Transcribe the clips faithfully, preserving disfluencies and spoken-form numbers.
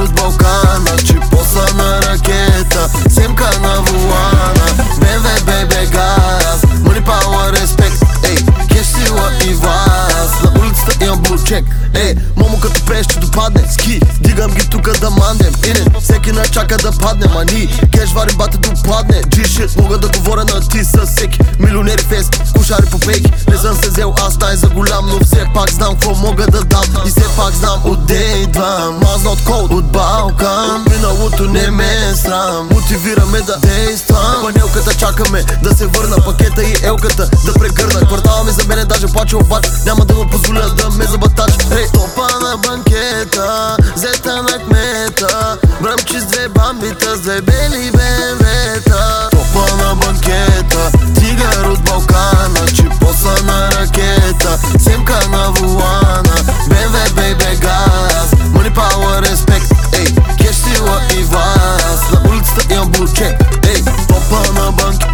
от Балкана, чипоса на ракета, семка на вулана, Б М В, бебе, газ, money, power, респект, ей, кеш, сила и вас. На улицата имам блучек, ей, момо като преш, че допадне, ски, дигам ги тука да мандем, ине, всеки на чака да падне, мани, кеш варим бата допадне, G-shit, мога да говоря на ти със всеки, милионери фест, кушари по пейки, не съм се взел аз най за голям, но все пак знам какво мога да дам и все пак знам отде идвам. Мазна от код, от Балкан, миналото не ме е срам, мотивираме да действам. Панелката чакаме да се върна, пакета и елката да прегърна. Квартала ми за мене даже плаче, обаче няма да му позволя да ме забатач. Hey, топа на банкета, зета на кмета, бръмчи с две бамбита, с две бели Б М В-та. Топа на банкета, тигър от Балкана, чипоса на ракета, семка на вулана, Б М В, бебе, газ, money, power, респект, ей, кеш, сила и вас. На улицата имам блучек, ей, топа на банкета,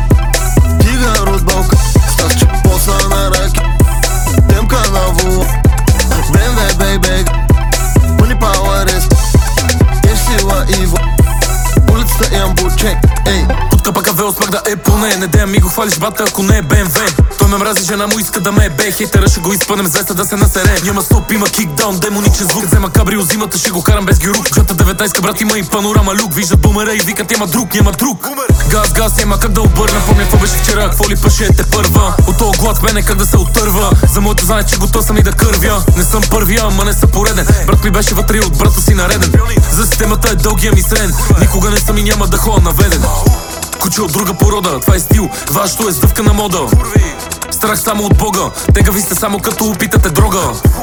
тигър от Балкана, с чипоса на ракета, семка на вулана, Б М В, бебе, money, power, респект, кеш, сила и вас. Улицата имам блучек, ей. Путка пък аве успях да е поне. Не дея ми го хвалиш бата, ако не е Б М В. Той ме мрази, жена му иска да ме е бе. Хейтера ще го изпънем звезда да се насере. Няма стоп, има кикдаун, демоничен звук. Като взема кабрио зимата, ще го карам без гюрук. Джата деветнайсет брат, има и панорама люк. Виждат бумера и викат няма друг, няма друг. Газ, газ, няма как да обърна. Помня какво беше вчера, какво ли пъше те първа. От този глад мене как да се отърва. За моето знае, че готов съм и да кървя. Не съм първия, ама не съм пореден. Брат ми беше вътре от брата си нареден. За системата е дългия ми срен. Никога не съм и няма да ходя наведен. Куче от друга порода, това е стил, вашето е сдъвка на мода. Страх само от Бога, тегави сте само като опитате дрога.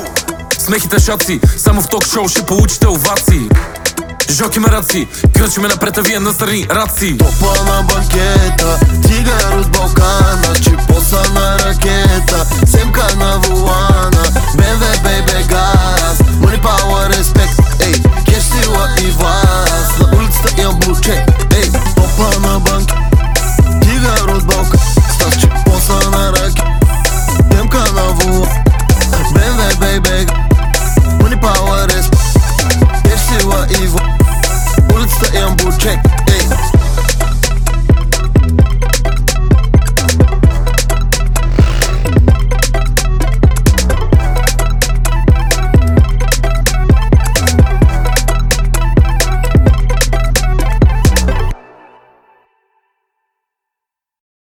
Смехите шаци, само в ток-шоу ще получите овации. Жоки ме раци, кръчи ме напред, а вие настрани раци. Топа на банкета, тигър от Балкана, чипоса на ракета, семка на вулана, Б М В, бебе, газ.